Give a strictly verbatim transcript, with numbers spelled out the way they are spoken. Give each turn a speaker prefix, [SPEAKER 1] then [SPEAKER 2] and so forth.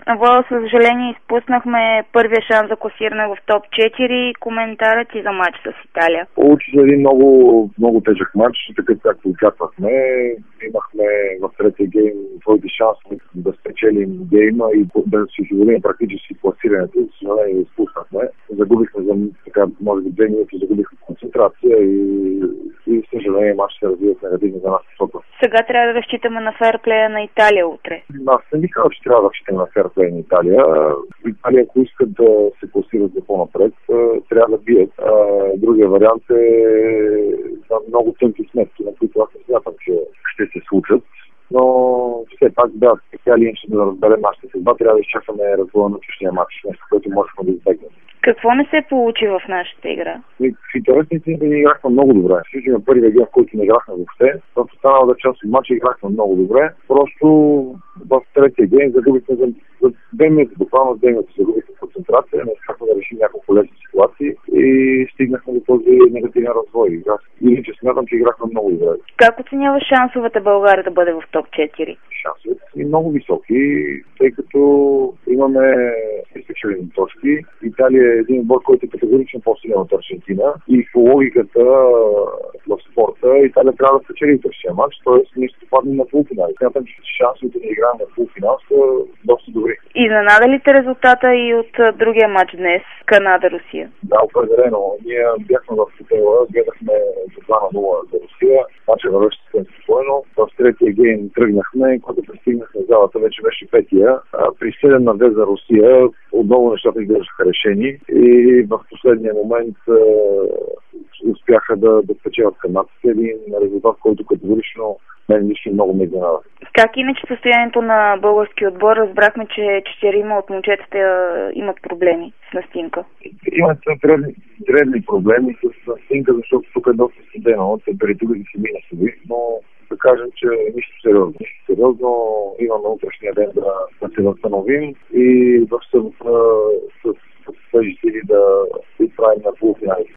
[SPEAKER 1] Владо, със съжаление изпуснахме първия шанс за класиране в топ четири. Коментарът ти за матч с Италия?
[SPEAKER 2] Получи се един много, много тежък матч, такъв както очаквахме. Имахме в третия гейм твоите шанси да спечелим гейма и да си осигурим практически класирането. За съжаление изпуснахме. Загубихме за така, може би две минути, загубихме концентрация и, и съжаление матч се развива в негативно за нас посока.
[SPEAKER 1] Сега трябва да разчитаме на ферплея на Италия утре.
[SPEAKER 2] Аз не би казал, че трябва да разчитаме на ферплея на Италия. Италия, ако искат да се класират за по-напред, трябва да бият. Другия вариант е много тънки сметки, на които аз не смятам, че ще се случат. Но все пак, да, така ли иначе да разберем нашата съдба, трябва да изчакаме развоя на чуждия матч, нещо, което можем да избегнем.
[SPEAKER 1] Какво не се получи в нашата игра?
[SPEAKER 2] В интересните ни играхме много добре. Всички на първия гейм, в който не играхме въобще, в останалата част от матча играхме много добре. Просто в третия гейм загубихме за, за две минути, буквално две минути загубихме концентрация, не успяхме да решим няколко лесни ситуации и стигнахме до този негативен развой. Аз иначе смятам, че играхме много добре.
[SPEAKER 1] Как оценява шансовете България да бъде в топ четири?
[SPEAKER 2] Шансовете са много високи, тъй като имаме изпечелени точки. Италия е един отбор, който е категорично по-силен от Аржентина и по логиката в спорта Италия трябва да спечели търсия матч, т.е. ние ще паднем на полуфинал. Смятам, че шансовете да играем на полуфинал са доста добри.
[SPEAKER 1] Изненада ли те резултата и от другия матч днес, Канада-Русия?
[SPEAKER 2] Да, определено. Ние бяхме в хотела, гледахме за два на нула за Русия. Матчът вървеше съвсем спокойно. В третия гейм тръгнахме и когато пристигнахме в залата, вече беше петия. При седем на две за Русия отново нещата изглеждаха решени и в последния момент е, успяха да, да спечелят канадците. Един резултат, който категорично мен лично много ме изненада.
[SPEAKER 1] Как иначе състоянието на български отбор? Разбрахме, че четирима от момчетата имат проблеми с настинка.
[SPEAKER 2] Имат дребни, дребни проблеми с настинка, защото тук е доста студено, температурите си минусови, но да кажем, че нищо сериозно. Нищо сериозно, имаме утрешния ден да, да се възстановим и в събота с, с, с, с сили да изправим на полуфиналите.